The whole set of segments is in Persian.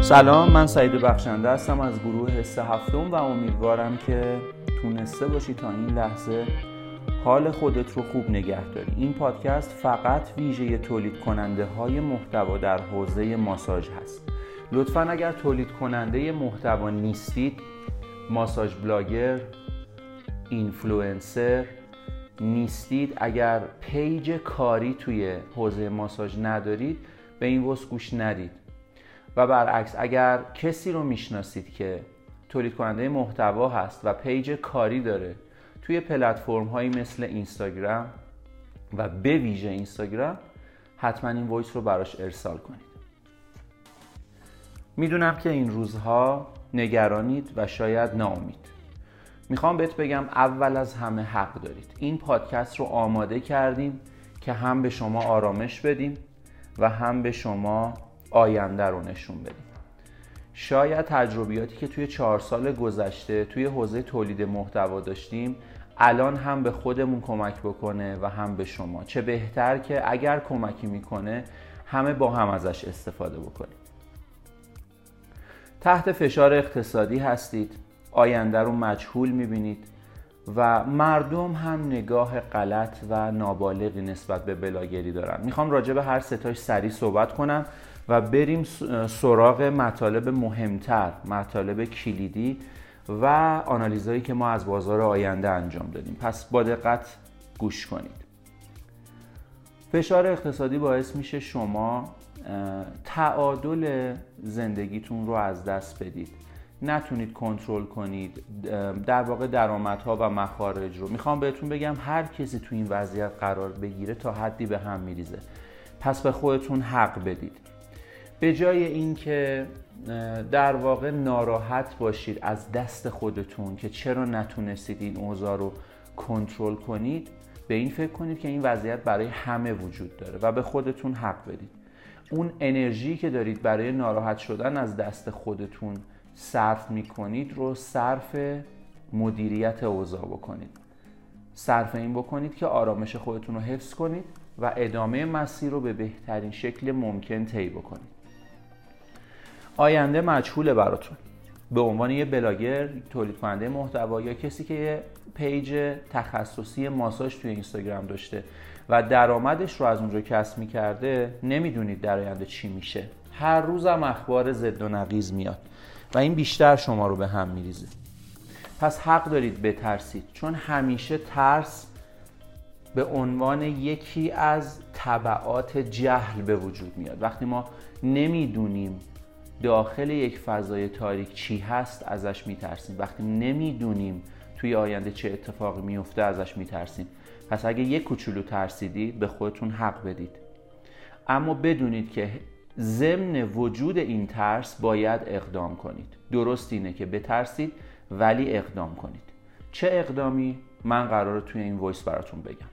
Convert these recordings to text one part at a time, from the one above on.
سلام، من سعید بخشنده هستم از گروه حس هفتم و امیدوارم که تونسته باشی تا این لحظه حال خودت رو خوب نگه داری. این پادکست فقط ویژه تولید کننده های محتوا در حوزه ماساژ هست. لطفاً اگر تولید کننده محتوا نیستید، ماساژ بلاگر، اینفلوئنسر نیستید، اگر پیج کاری توی حوزه ماساژ ندارید، به این وصف گوش ندید. و برعکس اگر کسی رو میشناسید که تولید کننده محتوا هست و پیج کاری داره توی پلتفرم هایی مثل اینستاگرام و به ویژه اینستاگرام، حتما این وایس رو براش ارسال کنید. میدونم که این روزها نگرانید و شاید ناامید. میخوام بهت بگم اول از همه حق دارید. این پادکست رو آماده کردیم که هم به شما آرامش بدیم و هم به شما آینده رو نشون بدیم. شاید تجربیاتی که توی 4 سال گذشته توی حوزه تولید محتوا داشتیم الان هم به خودمون کمک بکنه و هم به شما. چه بهتر که اگر کمکی میکنه همه با هم ازش استفاده بکنیم. تحت فشار اقتصادی هستید، آینده رو مجهول میبینید و مردم هم نگاه غلط و نابالغی نسبت به بلاگری دارن. میخوام راجع به هر ستاش سریع صحبت کنم و بریم سراغ مطالب مهمتر، مطالب کلیدی و آنالیزهایی که ما از بازار آینده انجام دادیم. پس با دقت گوش کنید. فشار اقتصادی باعث میشه شما تعادل زندگیتون رو از دست بدید، نتونید کنترل کنید در واقع درآمدها و مخارج رو. میخوام بهتون بگم هر کسی تو این وضعیت قرار بگیره تا حدی به هم میریزه. پس به خودتون حق بدید. به جای اینکه در واقع ناراحت باشید از دست خودتون که چرا نتونستید این اوضاع رو کنترل کنید، به این فکر کنید که این وضعیت برای همه وجود داره و به خودتون حق بدید. اون انرژی که دارید برای ناراحت شدن از دست خودتون صرف میکنید رو صرف مدیریت اوضاع بکنید. صرف این بکنید که آرامش خودتون رو حفظ کنید و ادامه مسیر رو به بهترین شکل ممکن طی بکنید. آینده مجهوله براتون. به عنوان یه بلاگر، تولید کننده محتوا یا کسی که یه پیج تخصصی ماساژ توی اینستاگرام داشته و درآمدش رو از اونجا کسب می‌کرده، نمیدونید در آینده چی میشه. هر روزم اخبار ضد و نقیض میاد و این بیشتر شما رو به هم میریزه. پس حق دارید بترسید، چون همیشه ترس به عنوان یکی از تبعات جهل به وجود میاد. وقتی ما نمیدونیم داخل یک فضای تاریک چی هست ازش میترسیم. وقتی نمیدونیم توی آینده چه اتفاقی میفته ازش میترسیم. پس اگه یک کوچولو ترسیدید به خودتون حق بدید، اما بدونید که ضمن وجود این ترس باید اقدام کنید. درست اینه که بترسید ولی اقدام کنید. چه اقدامی؟ من قراره توی این وایس براتون بگم.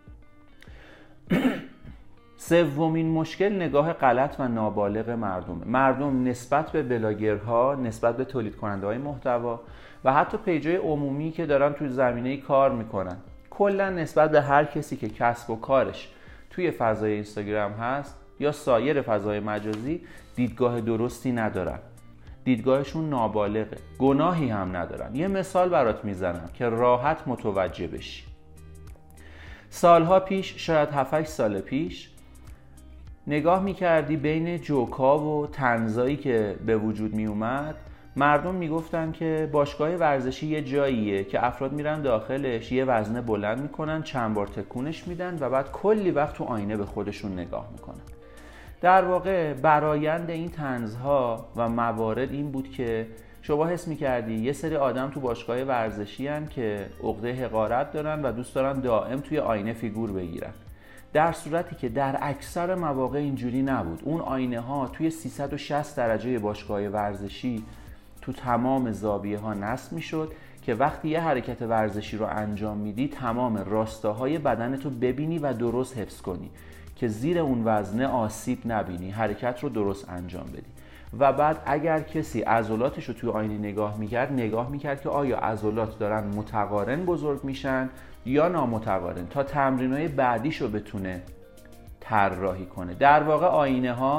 سومین مشکل نگاه غلط و نابالغ مردمه. مردم نسبت به بلاگرها، نسبت به تولید کننده های محتوا و حتی پیجای عمومی که دارن توی زمینه کار میکنن، کلا نسبت به هر کسی که کسب و کارش توی فضای اینستاگرام هست یا سایر فضای مجازی دیدگاه درستی ندارن. دیدگاهشون نابالغه، گناهی هم ندارن. یه مثال برات میزنم که راحت متوجه بشی. سالها پیش، شاید 7-8 سال پیش، نگاه میکردی بین جوکا و طنزایی که به وجود میومد، مردم میگفتن که باشگاه ورزشی یه جاییه که افراد میرن داخلش، یه وزنه بلند میکنن، چند بار تکونش میدن و بعد کلی وقت تو آینه به خودشون نگاه میکنن. در واقع برآیند این طنزها و موارد این بود که شما حس میکردی یه سری آدم تو باشگاه ورزشی هن که عقده حقارت دارن و دوست دارن دائم توی آینه فیگور بگیرن، در صورتی که در اکثر مواقع اینجوری نبود. اون آینه ها توی 360 درجه باشگاه ورزشی تو تمام زاویه ها نصب میشد که وقتی یه حرکت ورزشی رو انجام میدی تمام راستاهای بدنتو ببینی و درست حفظ کنی که زیر اون وزنه آسیب نبینی، حرکت رو درست انجام بدی. و بعد اگر کسی عضلاتش رو توی آینه نگاه میکرد که آیا عضلات دارن متقارن بزرگ میشن یا نامتقارن، تا تمرینای بعدیش رو بتونه طراحی کنه. در واقع آینه ها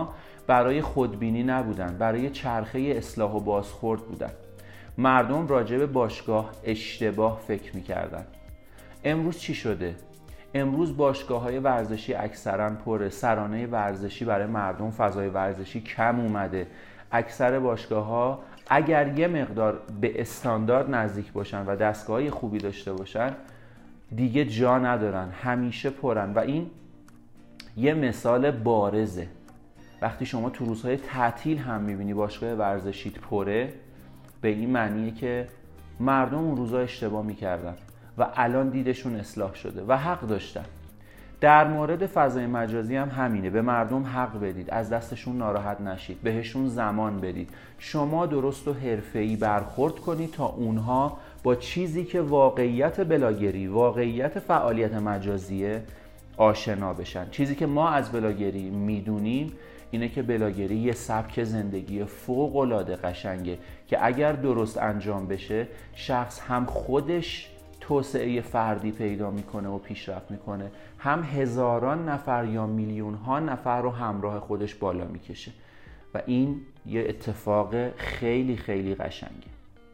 برای خودبینی نبودن، برای چرخه اصلاح و بازخورد بودن. مردم راجع به باشگاه اشتباه فکر میکردن. امروز چی شده؟ امروز باشگاه‌های ورزشی اکثراً پره، سرانه ورزشی برای مردم، فضای ورزشی کم اومده. اکثر باشگاه‌ها اگر یه مقدار به استاندارد نزدیک باشن و دستگاه‌های خوبی داشته باشن دیگه جا ندارن، همیشه پرن و این یه مثال بارزه. وقتی شما تو روزهای تعطیل هم می‌بینی باشگاه ورزشیت پره، به این معنیه که مردم اون روزا اشتباه می‌کردن و الان دیدشون اصلاح شده و حق داشتن. در مورد فضای مجازی هم همینه. به مردم حق بدید، از دستشون ناراحت نشید، بهشون زمان بدید. شما درست و حرفه‌ای برخورد کنید تا اونها با چیزی که واقعیت بلاگری، واقعیت فعالیت مجازیه آشنا بشن. چیزی که ما از بلاگری میدونیم اینه که بلاگری یه سبک زندگی فوق‌العاده قشنگه که اگر درست انجام بشه شخص هم خودش توسعه فردی پیدا میکنه و پیشرفت میکنه، هم هزاران نفر یا میلیون ها نفر رو همراه خودش بالا میکشه و این یه اتفاق خیلی خیلی قشنگه.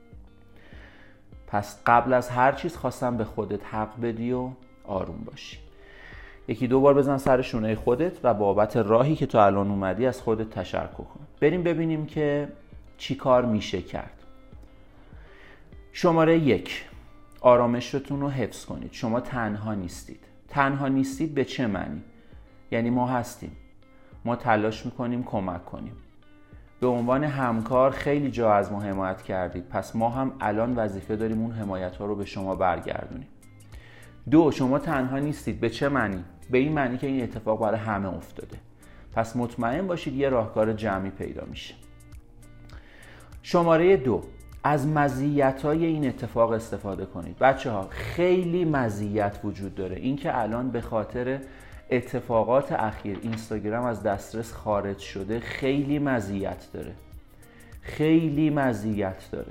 پس قبل از هر چیز خواستم به خودت حق بدی و آروم باشی. یکی دو بار بزن سر شونه خودت و بابت راهی که تو الان اومدی از خودت تشکر کن. بریم ببینیم که چی کار میشه کرد. شماره 1، آرامشتون رو حفظ کنید. شما تنها نیستید. تنها نیستید به چه معنی؟ یعنی ما هستیم. ما تلاش میکنیم کمک کنیم. به عنوان همکار خیلی جا از ما حمایت کردید. پس ما هم الان وظیفه داریم اون حمایت ها رو به شما برگردونیم. 2، شما تنها نیستید به چه معنی؟ به این معنی که این اتفاق برای همه افتاده. پس مطمئن باشید یه راهکار جمعی پیدا میشه. شماره 2، از مزیت‌های این اتفاق استفاده کنید. بچه‌ها خیلی مزیت وجود داره. این که الان به خاطر اتفاقات اخیر اینستاگرام از دسترس خارج شده خیلی مزیت داره. خیلی مزیت داره.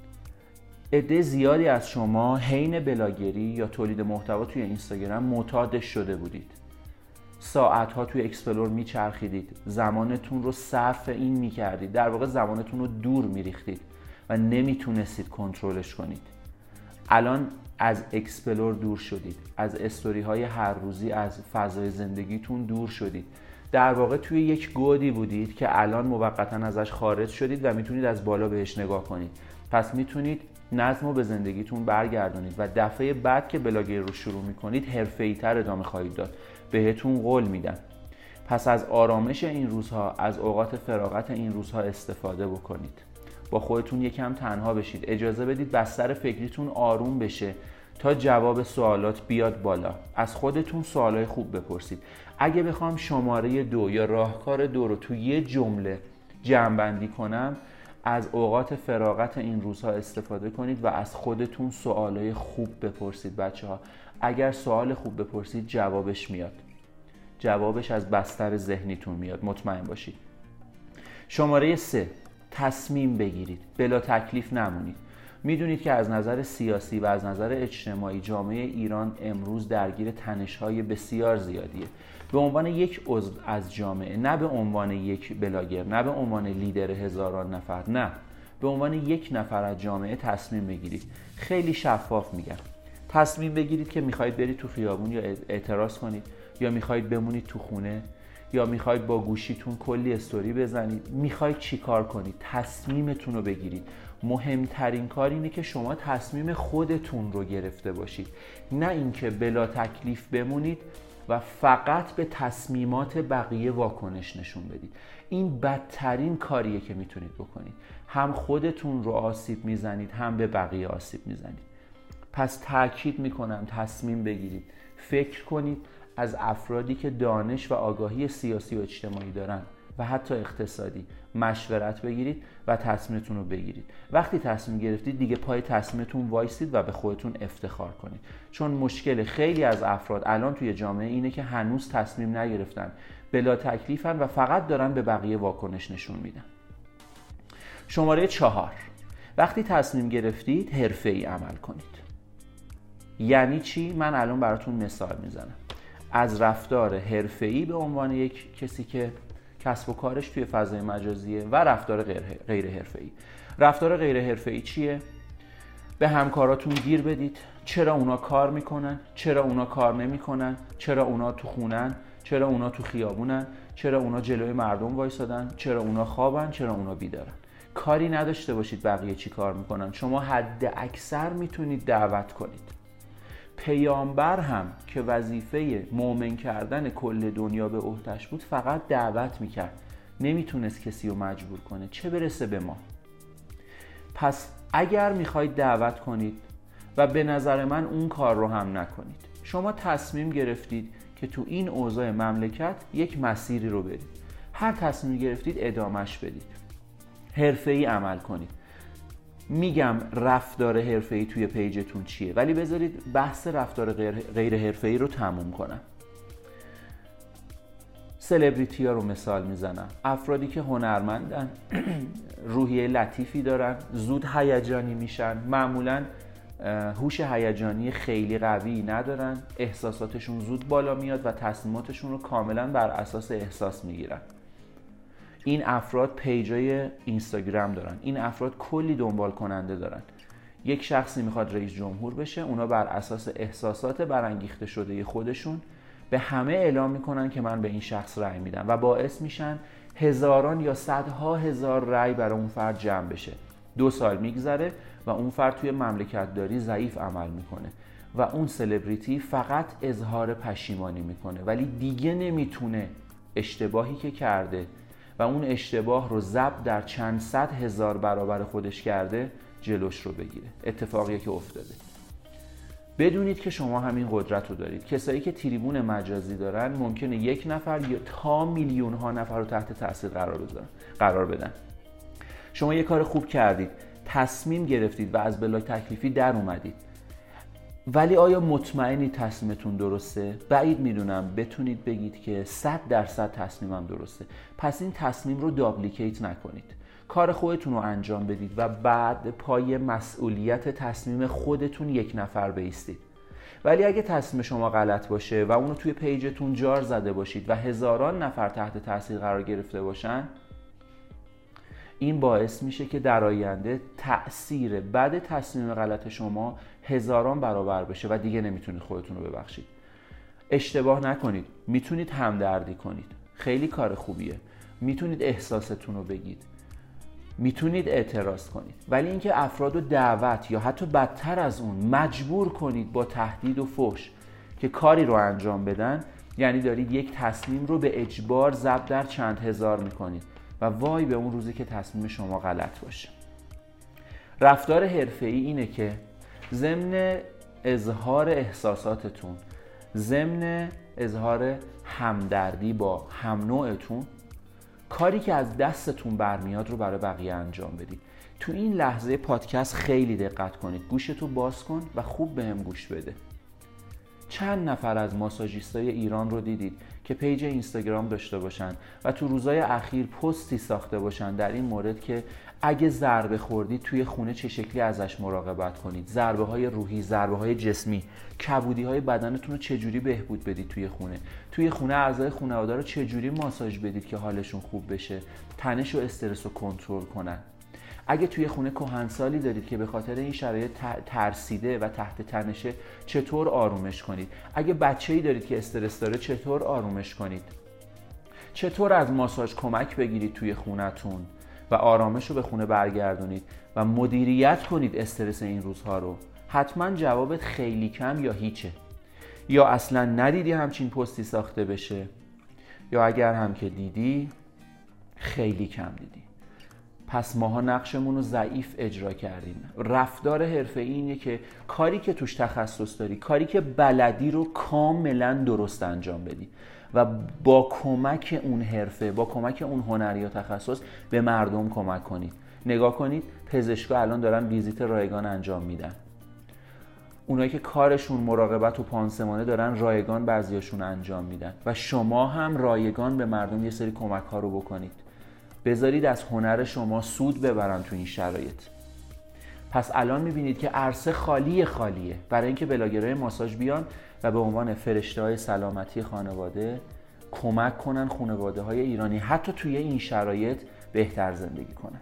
عده زیادی از شما حین بلاگری یا تولید محتوا توی اینستاگرام معتادش شده بودید. ساعت‌ها توی اکسپلور میچرخیدید، زمانتون رو صرف این میکردید، در واقع زمانتون رو دور میریختید و نمیتونستید کنترلش کنید. الان از اکسپلور دور شدید، از استوری های هر روزی از فضای زندگیتون دور شدید. در واقع توی یک گودی بودید که الان موقتا ازش خارج شدید و میتونید از بالا بهش نگاه کنید. پس میتونید نظم رو به زندگیتون برگردونید و دفعه بعد که بلاگری رو شروع میکنید حرفه‌ای‌تر ادامه خواهید داد. بهتون قول میدم. پس از آرامش این روزها، از اوقات فراغت این روزها استفاده بکنید. با خودتون یکم تنها بشید. اجازه بدید بستر فکریتون آروم بشه تا جواب سوالات بیاد بالا. از خودتون سوالای خوب بپرسید. اگه بخوام شماره 2 یا راهکار 2 رو تو یه جمله جمع‌بندی کنم، از اوقات فراغت این روزها استفاده کنید و از خودتون سوالای خوب بپرسید. بچه‌ها اگر سوال خوب بپرسید جوابش میاد. جوابش از بستر ذهنیتون میاد، مطمئن باشید. شماره 3، تصمیم بگیرید. بلا تکلیف نمونید. میدونید که از نظر سیاسی و از نظر اجتماعی جامعه ایران امروز درگیر تنش‌های بسیار زیادیه. به عنوان یک عضو از جامعه، نه به عنوان یک بلاگر، نه به عنوان لیدر هزاران نفر، نه، به عنوان یک نفر از جامعه تصمیم بگیرید. خیلی شفاف میگم. تصمیم بگیرید که میخواید برید تو خیابون یا اعتراض کنید، یا میخواید بمونید تو خونه، یا میخواید با گوشیتون کلی استوری بزنید. میخواید چی کار کنید؟ تصمیمتون رو بگیرید. مهمترین کار اینه که شما تصمیم خودتون رو گرفته باشید، نه اینکه بلا تکلیف بمونید و فقط به تصمیمات بقیه واکنش نشون بدید. این بدترین کاریه که میتونید بکنید. هم خودتون رو آسیب میزنید، هم به بقیه آسیب میزنید. پس تاکید میکنم تصمیم بگیرید. فکر کنید از افرادی که دانش و آگاهی سیاسی و اجتماعی دارن و حتی اقتصادی مشورت بگیرید و تصمیمتون رو بگیرید. وقتی تصمیم گرفتید دیگه پای تصمیمتون وایسید و به خودتون افتخار کنید. چون مشکل خیلی از افراد الان توی جامعه اینه که هنوز تصمیم نگرفتن، بلا تکلیفن و فقط دارن به بقیه واکنش نشون میدن. شماره 4، وقتی تصمیم گرفتید حرفه‌ای عمل کنید. یعنی چی؟ من الان براتون مثال میزنم. از رفتار حرفه‌ای به عنوان یک کسی که کسب و کارش توی فضای مجازیه و رفتار غیر حرفه‌ای. رفتار غیر حرفه‌ای چیه؟ به همکاراتون گیر بدید چرا اونا کار میکنن، چرا اونا کار نمیکنن، چرا اونا تو خونن، چرا اونا تو خیابونن، چرا اونا جلوی مردم وایسادن، چرا اونا خوابن، چرا اونا بیدارن. کاری نداشته باشید بقیه چی کار میکنن، شما حد اکثر میتونید دعوت کنید. پیامبر هم که وظیفه مؤمن کردن کل دنیا به عهده‌اش بود فقط دعوت میکرد، نمیتونست کسی رو مجبور کنه، چه برسه به ما. پس اگر میخواید دعوت کنید و به نظر من اون کار رو هم نکنید، شما تصمیم گرفتید که تو این اوضاع مملکت یک مسیری رو برید، هر تصمیمی گرفتید ادامهش بدید، حرفه‌ای عمل کنید. میگم رفتار حرفه‌ای توی پیجتون چیه، ولی بذارید بحث رفتار غیر حرفه‌ای رو تموم کنم. سلبریتی ها رو مثال میزنم، افرادی که هنرمندن، روحیه لطیفی دارن، زود هیجانی میشن، معمولاً هوش هیجانی خیلی قوی ندارن، احساساتشون زود بالا میاد و تصمیماتشون رو کاملاً بر اساس احساس میگیرن. این افراد پیجای اینستاگرام دارن، این افراد کلی دنبال کننده دارن. یک شخصی میخواد رئیس جمهور بشه، اونا بر اساس احساسات برانگیخته شده خودشون به همه اعلام میکنن که من به این شخص رأی میدم و باعث میشن هزاران یا صدها هزار رأی برای اون فرد جمع بشه. 2 سال میگذره و اون فرد توی مملکت داری ضعیف عمل میکنه و اون سلبریتی فقط اظهار پشیمانی میکنه، ولی دیگه نمیتونه اشتباهی که کرده و اون اشتباه رو ضرب در چند صد هزار برابر خودش کرده جلوش رو بگیره. اتفاقی که افتاده. بدونید که شما همین قدرت رو دارید. کسایی که تریبون مجازی دارن ممکنه 1 نفر یا تا میلیون ها نفر رو تحت تاثیر قرار بدن. شما یه کار خوب کردید، تصمیم گرفتید و از بلا تکلیفی در اومدید، ولی آیا مطمئنی تصمیمتون درسته؟ بعید میدونم بتونید بگید که 100% تصمیمم درسته. پس این تصمیم رو دابلیکیت نکنید، کار خودتون رو انجام بدید و بعد پای مسئولیت تصمیم خودتون 1 نفر بایستید. ولی اگه تصمیم شما غلط باشه و اونو توی پیجتون جار زده باشید و هزاران نفر تحت تاثیر قرار گرفته باشن، این باعث میشه که در آینده تأثیر بعد تصمیم غلط شما هزاران برابر بشه و دیگه نمیتونید خودتون رو ببخشید. اشتباه نکنید، میتونید همدردی کنید، خیلی کار خوبیه، میتونید احساستون رو بگید، میتونید اعتراض کنید، ولی اینکه افراد رو دعوت یا حتی بدتر از اون مجبور کنید با تهدید و فحش که کاری رو انجام بدن، یعنی دارید یک تصمیم رو به اجبار ضرب در چند هزار میکنید و وای به اون روزی که تصمیم شما غلط باشه. رفتار حرفه‌ای اینه که ضمن اظهار احساساتتون، ضمن اظهار همدردی با هم نوعتون، کاری که از دستتون برمیاد رو برای بقیه انجام بدید. تو این لحظه پادکست خیلی دقت کنید، گوشتو باز کن و خوب بهم گوش بده. چند نفر از ماساژیستای ایران رو دیدید که پیج اینستاگرام داشته باشن و تو روزهای اخیر پستی ساخته باشن در این مورد که اگه ضربه خوردید توی خونه چه شکلی ازش مراقبت کنید، ضربه های روحی، ضربه های جسمی، کبودی های بدنتون رو چجوری بهبود بدید توی خونه اعضای خانواده رو چجوری ماساژ بدید که حالشون خوب بشه، تنش و استرس رو کنترل کنن. اگه توی خونه کهنسالی دارید که به خاطر این شرایط ترسیده و تحت تنشه، چطور آرومش کنید؟ اگه بچه‌ای دارید که استرس داره، چطور آرومش کنید؟ چطور از ماساژ کمک بگیرید توی خونتون و آرامش رو به خونه برگردونید و مدیریت کنید استرس این روزها رو؟ حتما جوابت خیلی کم یا هیچه، یا اصلا ندیدی همچین پستی ساخته بشه، یا اگر هم که دیدی خیلی کم دیدی. پس ماها نقشمون رو ضعیف اجرا کردیم. رفتار حرفه‌ای اینه که کاری که توش تخصص داری، کاری که بلدی رو کاملا درست انجام بدی و با کمک اون حرفه، با کمک اون هنر یا تخصص به مردم کمک کنید. نگاه کنید پزشکا الان دارن ویزیت رایگان انجام میدن. اونایی که کارشون مراقبت و پانسمانه دارن رایگان بعضیاشون انجام میدن و شما هم رایگان به مردم یه سری کمک ها رو بکنید. بذارید از هنر شما سود ببرن تو این شرایط. پس الان میبینید که عرصه خالیه برای اینکه بلاگرای ماساژ بیان و به عنوان فرشته‌های سلامتی خانواده کمک کنن خانواده‌های ایرانی حتی توی این شرایط بهتر زندگی کنن.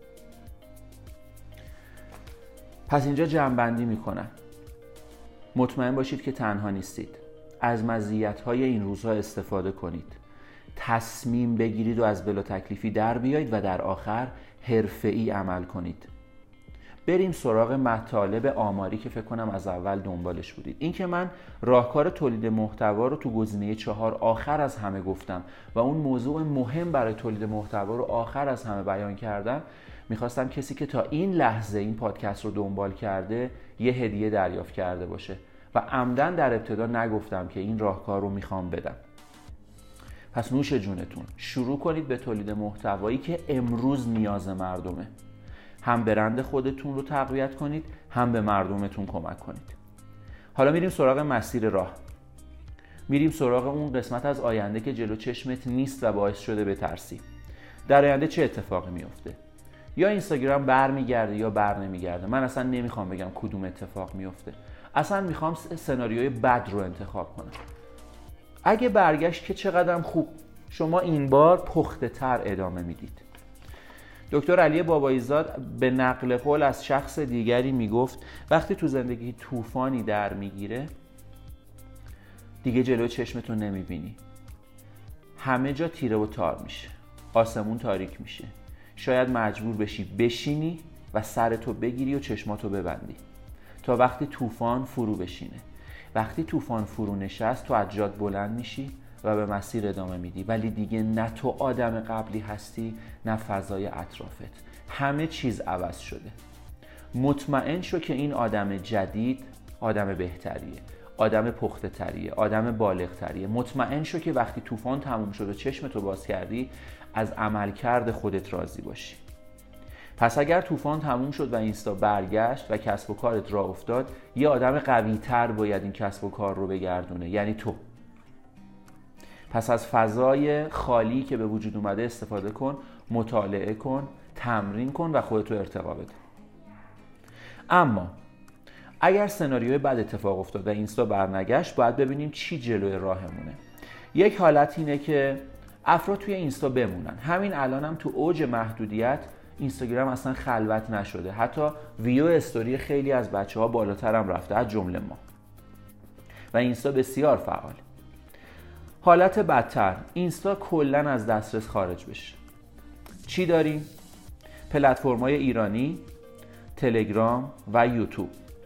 پس اینجا جمع‌بندی میکنن. مطمئن باشید که تنها نیستید. از مزیت‌های این روزها استفاده کنید. تصمیم بگیرید و از بلا تکلیفی در بیایید و در آخر حرفه‌ای عمل کنید. بریم سراغ مطالب آماری که فکر کنم از اول دنبالش بودید. این که من راهکار تولید محتوا رو تو گزینه 4 آخر از همه گفتم و اون موضوع مهم برای تولید محتوا رو آخر از همه بیان کردم، میخواستم کسی که تا این لحظه این پادکست رو دنبال کرده یه هدیه دریافت کرده باشه و عمدن در ابتدا نگفتم که این راهکار رو میخوام بدم. پس نوش جونتون، شروع کنید به تولید محتوایی که امروز نیاز مردمه. هم برند خودتون رو تقویت کنید، هم به مردمتون کمک کنید. حالا میریم سراغ مسیر راه. میریم سراغ اون قسمت از آینده که جلو چشمت نیست و باعث شده بترسی. در آینده چه اتفاقی میفته؟ یا اینستاگرام برمیگرده یا بر نمیگرده. من اصلا نمیخوام بگم کدوم اتفاق میفته. اصلا میخوام سناریوی بد رو انتخاب کنم. اگه برگشت که چقدرم خوب، شما این بار پخته تر ادامه میدید. دکتر علی بابایی‌زاد به نقل قول از شخص دیگری میگفت وقتی تو زندگی طوفانی در میگیره دیگه جلوی چشمتون نمیبینی. همه جا تیره و تار میشه. آسمون تاریک میشه. شاید مجبور بشی بشینی و سرتو بگیری و چشماتو ببندی تا وقتی طوفان فرو بشینه. وقتی طوفان فرو نشست تو از جات بلند میشی و به مسیر ادامه میدی، ولی دیگه نه تو آدم قبلی هستی نه فضای اطرافت. همه چیز عوض شده. مطمئن شو که این آدم جدید آدم بهتریه، آدم پخته تریه، آدم بالغ تریه. مطمئن شو که وقتی طوفان تموم شد و چشمتو باز کردی از عملکرد خودت راضی باشی. پس اگر طوفان تموم شد و اینستا برگشت و کسب و کارت راه افتاد، یه آدم قوی تر باید این کسب و کار رو بگردونه، یعنی تو. پس از فضای خالی که به وجود اومده استفاده کن، مطالعه کن، تمرین کن و خودتو ارتقا بده. اما اگر سناریوی بد اتفاق افتاد و اینستا برنگشت، باید ببینیم چی جلوی راهمونه. یک حالت اینه که افراد توی اینستا بمونن. همین الانم تو اوج محدودیت اینستاگرام اصلا خلوت نشده. حتی ویو استوری خیلی از بچه‌ها بالاتر هم رفته، از جمله ما. و اینستا بسیار فعال. حالت بدتر، اینستا کلاً از دسترس خارج بشه. چی داریم؟ پلتفرم‌های ایرانی، تلگرام و یوتیوب.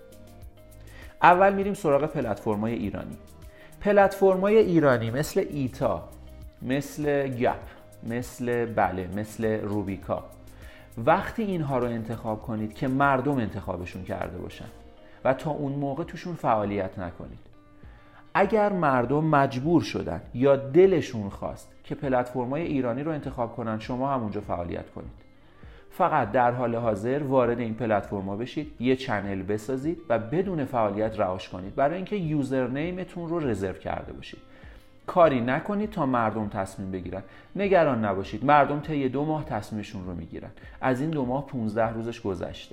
اول میریم سراغ پلتفرم‌های ایرانی. پلتفرم‌های ایرانی مثل ایتا، مثل گپ، مثل بله، مثل روبیکا. وقتی اینها رو انتخاب کنید که مردم انتخابشون کرده باشن و تا اون موقع توشون فعالیت نکنید. اگر مردم مجبور شدن یا دلشون خواست که پلتفرم‌های ایرانی رو انتخاب کنن، شما هم اونجا فعالیت کنید. فقط در حال حاضر وارد این پلتفرم‌ها بشید، یه چنل بسازید و بدون فعالیت رهاش کنید، برای اینکه یوزرنیمتون رو رزرو کرده باشید. کاری نکنید تا مردم تصمیم بگیرن. نگران نباشید، مردم طی 2 ماه تصمیمشون رو میگیرن. از این 2 ماه 15 روزش گذشته.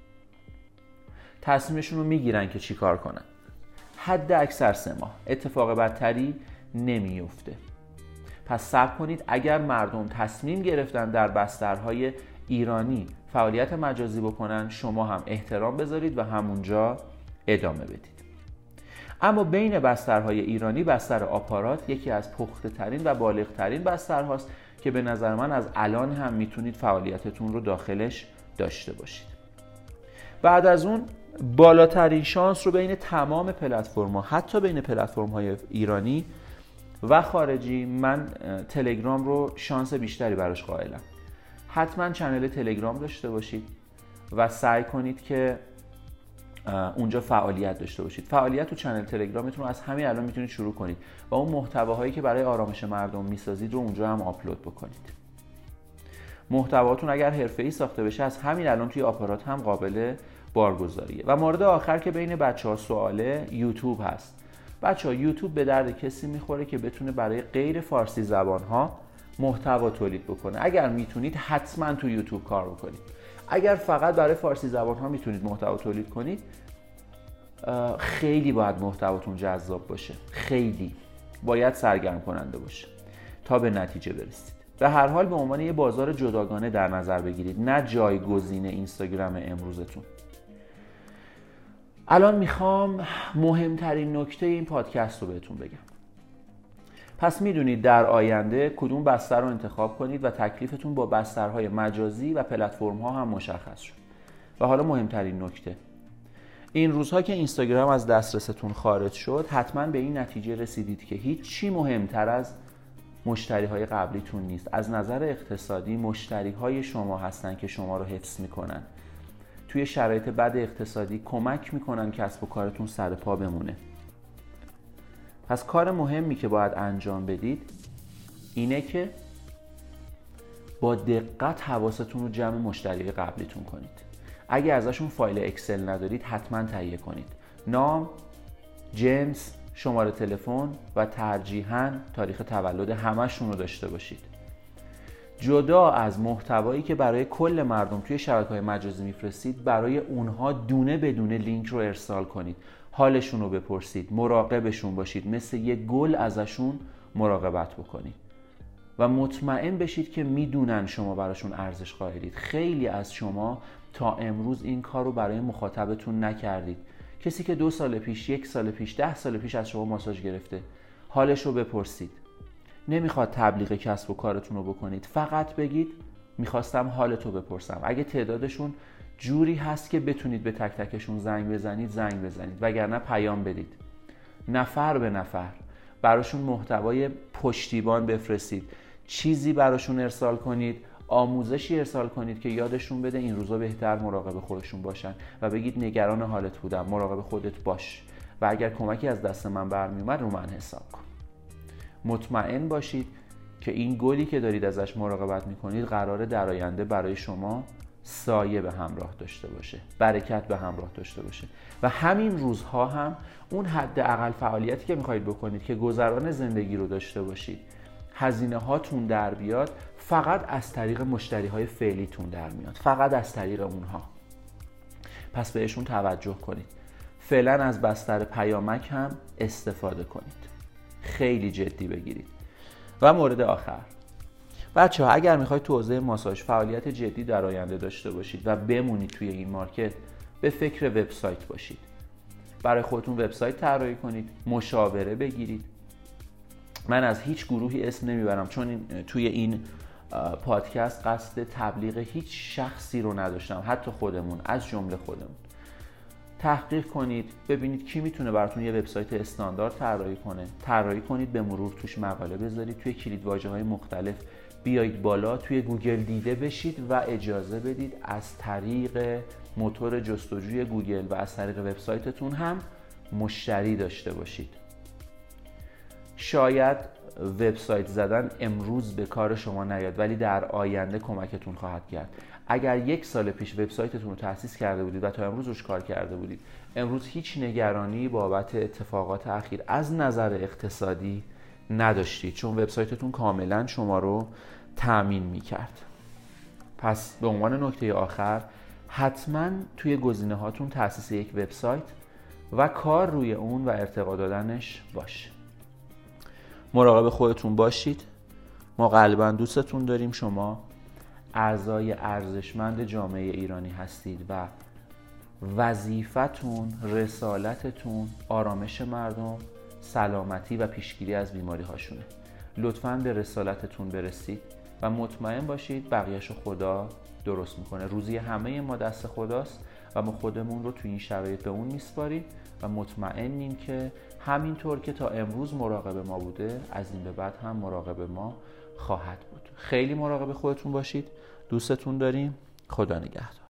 تصمیمشون رو میگیرن که چی کار کنن. حد اکثر 3 ماه. اتفاق بدتری نمیفته. پس صبر کنید. اگر مردم تصمیم گرفتن در بسترهای ایرانی فعالیت مجازی بکنن، شما هم احترام بذارید و همونجا ادامه بدید. اما بین بسترهای ایرانی، بستر آپارات یکی از پخته ترین و بالغ ترین بسترهاست که به نظر من از الان هم میتونید فعالیتتون رو داخلش داشته باشید. بعد از اون بالاترین شانس رو بین تمام پلتفرم‌ها، حتی بین پلتفرم‌های ایرانی و خارجی، من تلگرام رو شانس بیشتری براش قائلم. حتما چنل تلگرام داشته باشید و سعی کنید که اونجا فعالیت داشته باشید. فعالیت تو چنل تلگرامتون رو از همین الان میتونید شروع کنید و اون محتواهایی که برای آرامش مردم میسازید رو اونجا هم آپلود بکنید. محتواتون اگر حرفه‌ای ساخته بشه از همین الان توی آپارات هم قابل بارگذاریه. و مورد آخر که بین بچه‌ها سواله، یوتیوب هست. بچه‌ها یوتیوب به درد کسی میخوره که بتونه برای غیر فارسی زبان‌ها محتوا تولید بکنه. اگر میتونید حتما تو یوتیوب کار بکنید. اگر فقط برای فارسی زبان‌ها میتونید محتوا تولید کنید، خیلی باید محتواتون جذاب باشه. خیلی باید سرگرم کننده باشه. تا به نتیجه برسید. به هر حال به عنوان یه بازار جداگانه در نظر بگیرید، نه جایگزین اینستاگرام امروزتون. الان میخوام مهمترین نکته این پادکست رو بهتون بگم. پس میدونید در آینده کدوم بستر رو انتخاب کنید و تکلیفتون با بسترهای مجازی و پلتفرم‌ها هم مشخص شد. و حالا مهمترین نکته، این روزها که اینستاگرام از دسترستون خارج شد، حتما به این نتیجه رسیدید که هیچ چی مهمتر از مشتریهای قبلیتون نیست. از نظر اقتصادی مشتریهای شما هستن که شما رو حفظ میکنن. توی شرایط بد اقتصادی کمک میکنن کسب و کارتون سر پا بمونه. پس کار مهمی که باید انجام بدید اینه که با دقت حواستون رو جمع مشتری قبلیتون کنید. اگه ازشون فایل اکسل ندارید حتما تهیه کنید. نام، جنس، شماره تلفن و ترجیحاً تاریخ تولد همشون رو داشته باشید. جدا از محتوایی که برای کل مردم توی شبکه‌های مجازی میفرستید، برای اونها دونه بدونه لینک رو ارسال کنید. حالشون رو بپرسید، مراقبشون باشید، مثل یه گل ازشون مراقبت بکنید و مطمئن بشید که میدونن شما براشون ارزش قائلید. خیلی از شما تا امروز این کار رو برای مخاطبتون نکردید. کسی که 2 سال پیش، 1 سال پیش، 10 سال پیش از شما ماساژ گرفته، حالش رو بپرسید. نمیخواد تبلیغ کسب و کارتون رو بکنید، فقط بگید میخواستم حالتو بپرسم. اگه تعدادشون جوری هست که بتونید به تک تکشون زنگ بزنید، وگرنه پیام بدید. نفر به نفر براشون محتوای پشتیبان بفرستید. چیزی براشون ارسال کنید، آموزشی ارسال کنید که یادشون بده این روزا بهتر مراقب خودشون باشن و بگید نگران حالت بودم، مراقب خودت باش و اگر کمکی از دست من برمی اومد رو من حساب کن. مطمئن باشید که این گلی که دارید ازش مراقبت میکنید قراره در آینده برای شما سایه به همراه داشته باشه، برکت به همراه داشته باشه و همین روزها هم اون حداقل فعالیتی که میخواید بکنید که گذران زندگی رو داشته باشید، هزینه هاتون در بیاد، فقط از طریق مشتری های فعلیتون در میاد، فقط از طریق اونها. پس بهشون توجه کنید. فعلا از بستر پیامک هم استفاده کنید، خیلی جدی بگیرید. و مورد آخر، بچه ها اگر میخواید تو حوزه ماساژ فعالیت جدی در آینده داشته باشید و بمونید توی این مارکت، به فکر وبسایت باشید. برای خودتون وبسایت طراحی کنید، مشاوره بگیرید. من از هیچ گروهی اسم نمیبرم چون توی این پادکست قصد تبلیغ هیچ شخصی رو نداشتم، حتی خودمون، از جمله خودمون. تحقیق کنید، ببینید کی میتونه براتون یه وبسایت استاندارد طراحی کنید، به مرور توش مقاله بذارید، توی کلیدواژه‌های مختلف بیایید بالا، توی گوگل دیده بشید و اجازه بدید از طریق موتور جستجوی گوگل و از طریق وبسایتتون هم مشتری داشته باشید. شاید وبسایت زدن امروز به کار شما نیاد ولی در آینده کمکتون خواهد کرد. اگر 1 سال پیش وبسایتتون رو تأسیس کرده بودید و تا امروز روش کار کرده بودید، امروز هیچ نگرانی بابت اتفاقات اخیر از نظر اقتصادی نداشتید، چون وبسایتتون کاملا شما رو تأمین میکرد. پس به عنوان نکته آخر، حتما توی گزینه هاتون تأسیس یک وبسایت و کار روی اون و ارتقا دادنش باشه. مراقب خودتون باشید. ما قلباً دوستتون داریم. شما اعضای ارزشمند جامعه ایرانی هستید و وظیفتون، رسالتتون آرامش مردم، سلامتی و پیشگیری از بیماری هاشونه. لطفاً به رسالتتون برسید و مطمئن باشید بقیه‌شو خدا درست میکنه. روزی همه ما دست خداست و ما خودمون رو تو این شرایط به اون میسپاریم و مطمئنیم که همینطور که تا امروز مراقب ما بوده، از این به بعد هم مراقب ما خواهد بود. خیلی مراقب خودتون باشید. دوستتون داریم. خدا نگهدار.